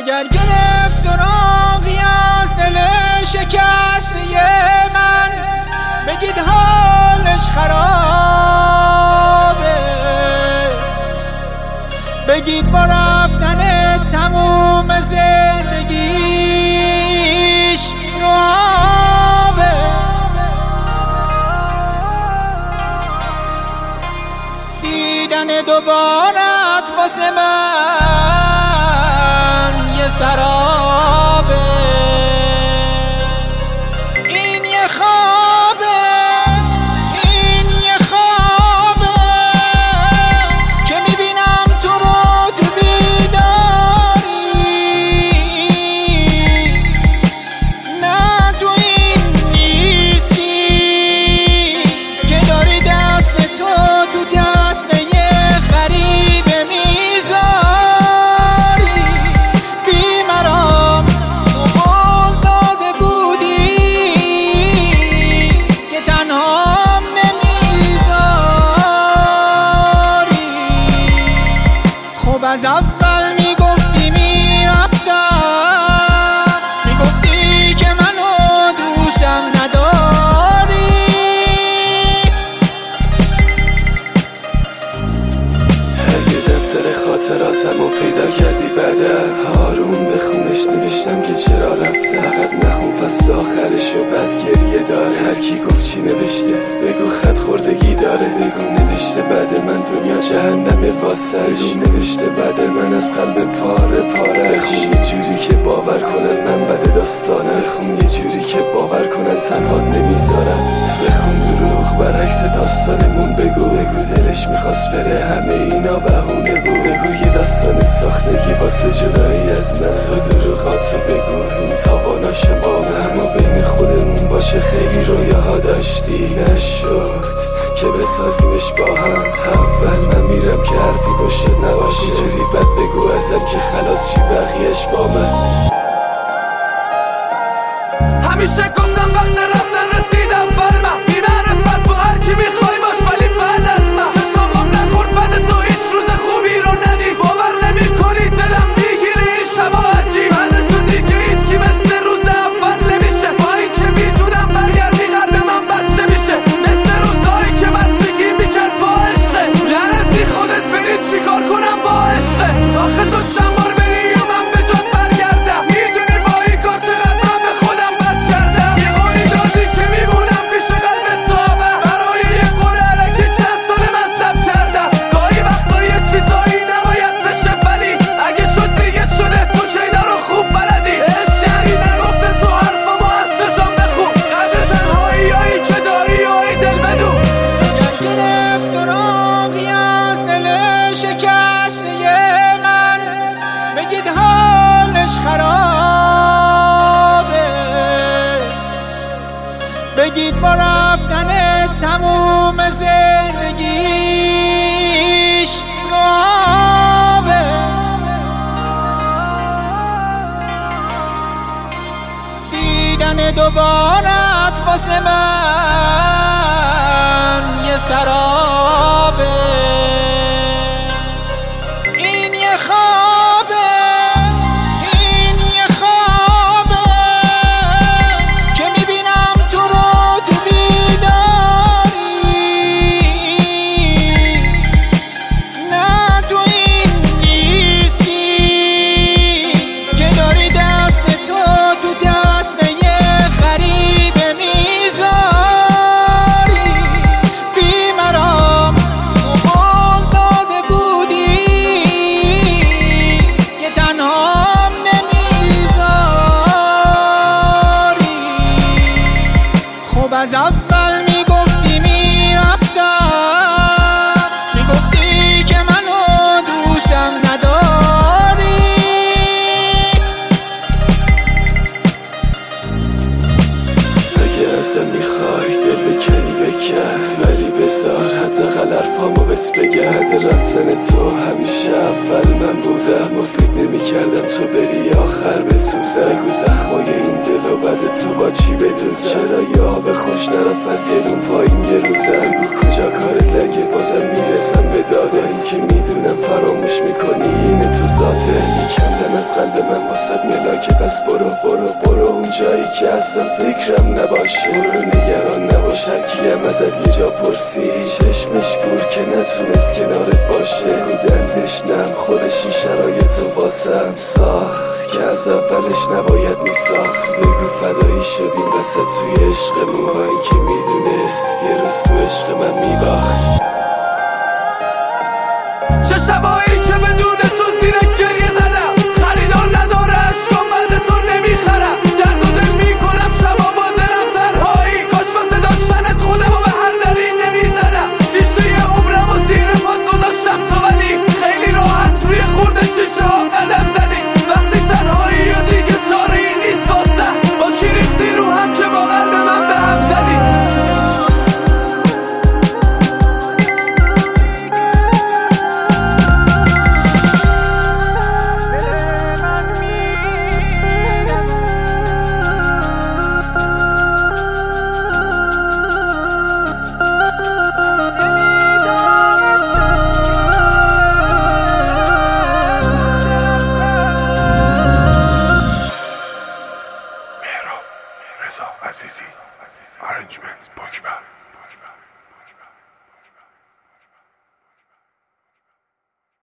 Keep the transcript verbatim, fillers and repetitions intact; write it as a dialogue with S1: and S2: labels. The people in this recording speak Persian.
S1: اگر گرفت سراغی از دل شکسته من، بگید حالش خرابه، بگید با رفتن تموم زندگیش رو آبه. دیدن دوبارت واسه من یه سرابه، این یه خوابه، این یه خوابه که میبینم تو رو تو بیداری، نه تو این نیستی که داری دست تو تو دست یه غریبه میذاری. بیمرام تو قول داده بودی که تنهام نمیذاری. خب از اول میگفتی میرفتم، میگفتی که منو دوستم نداری.
S2: اگه دفتر خاطراتمو پیدا کردی بعدم، آروم بخونش نوشتم که چرا رفته. فقط نخون فصل آخرشو بد گریه داره. هر کی گفت چی نوشته بگو خط خوردگی داره. بگو نوشته بعد من دنیا جهنمه واسش. بگو نوشته بعد من از قلب پاره پاره. بخون یه جوری که باور کنن من بد داستانه. بخون یه جوری که باور کنن تنها نمیذارم. بخون دروغ برعکس داستانمون بگو. بگو دلش میخواست بره همه اینا بهونه بود. بگو یه داستان ساختگی واسه جدایی از من. تو دروغاتو بگو این تاواناش بامه. اما بین خودمون باشه خیلی رویاها داشتی. نشد که بسازیمش با هم. اول من میرم که حرفی باشه نباشه. جوری بد بگو ازم که خلاص چی بقیهش با من.
S3: همیشه گفتم وقت رفتن رسیدم فلمه. بی معرفت با هر کی میخوای باش ولی بعد از من. چشمام نخورد بعد تو هیچ روز خوبی رو ندی. باور نمی کنی دلم میگیری این شبا عجیب. بعد تو دیگه هیچی مثل روز اول نمیشه. با این که میدونم برگردی قلب من بچه میشه. مثل روزایی که بچگی میکرد با عشقه. لعنتی خودت بری چیکار کنم با عشقه. آخه تو چند بار بری یا من به جات برگردم. میدونی با این کار چقدر من به خودم بد کردم. یه قولی دادی که میمونم پیش قلب تو ابد. برای یه قول علکی چند سال من سب کردم. گاهی وقتا یه چیزایی نباید بشه ولی اگه شد دیگه شده. تو که اینا رو خوب بلدی. عشق یعنی نگفته تو حرفامو از چشام بخون. قدر تنهاییایی که داری و ای دل بدون.
S1: اگر گرفت سراغی از دل شکسته من، بگید حالش خرابه، بگید با رفتن تموم زندگیش رو آبه. دیدن دوبارت واسه من یه سرابه، این یه خوابه، این یه خوابه که میبینم تو رو تو بیداری، نه تو این نیستی که داری دست تو تو دست یه غریبه میذاری. بیمرام تو قول داده بودی که تنهام نمیذاری. خب از اول میگفتی میرفتم، میگفتی که منو دوستم نداری.
S2: اگه ازم میخوای دل بکنی بکن، ولی بذار حداقل حرفامو بهت بگم. حد رفتن تو همیشه اول من بودم و فکر نمیکردم تو بری آخر بسوزم. بگو زخمای این دل و بعد تو با چی بدوزم. چرا یه آب خوش نرفت از یه لون پایین یه روزم. بگو کجا کارت لگه بازم میرسم به داده. این که میدونم فراموش میکنی اینه تو ذاته. کندن از قلب من که پس برو برو برو اون جایی که اصلا فکرم نباشه. برو نگران نباش هر کیم ازت یه جا پرسی، چشمش کور که نتونست کنارت باشه. بودندش نم خودش این شرایط و واسم ساخت که از اولش نباید میساخت. بگو فدایی شدیم وسط توی عشقمون، با این که میدونست یه روز تو عشق من میباخت.
S3: چه شبایی که بدون تو زیر گریه زدم، خریدار نداره عشقام بعد تو نمیخرم. درد و دل میکنم شبا با دلم تنهایی، کاش واسه داشتنت خودمو به هر دری نمیزدم. شیشه عمرم و زیر پات گذاشتم تو، ولی خیلی راحت روی خورده شیشه ها قدم زدی. وقتی تنهایی و دیگه چاره ای نیست واسه، با کی ریختی رو هم که با قلب من به هم زدی.
S4: عزیزی، arrangements باکبر.